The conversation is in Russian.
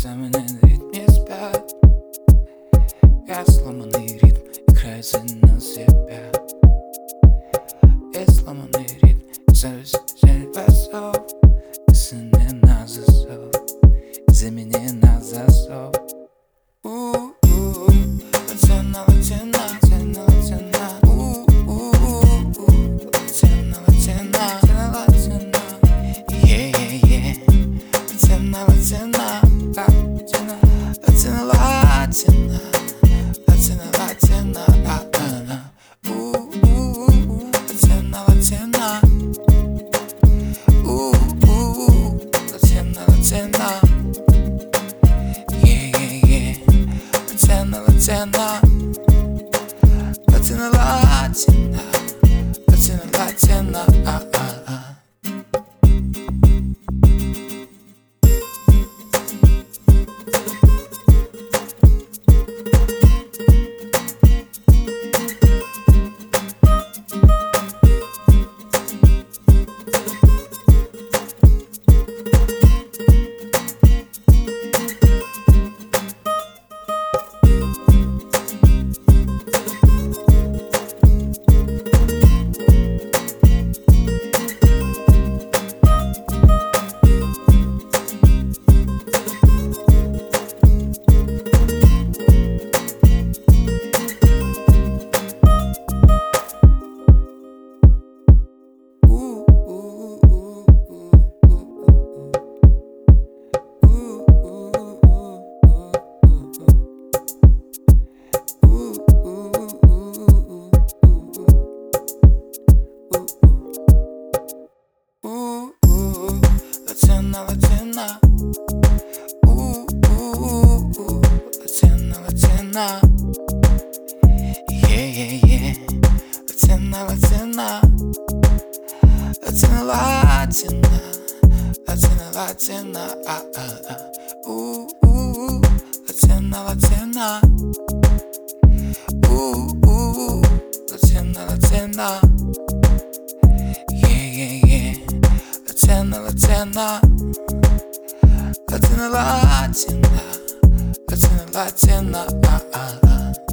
экзамены в ритме спят. Я сломанный ритм, играет на себя. Я сломанный ритм, зависть басов. Из-за на засов, замени на засов. Латина, латина, латина, латина. Латина, латина, латина, латина. Yeah. Латина, латина, латина, латина, латина. Латина, латина, латина. Латина, латина. Латина, латина. Yeah. Latina, Latina, Latina, Latina, Latina, Latina, Latina, yeah. Latina, Latina, Latina, Latina, Latina, Latina, Latina, Latina, Latina, Latina, yeah. Latina, Latina, Latina, Latina, Latina, Latina,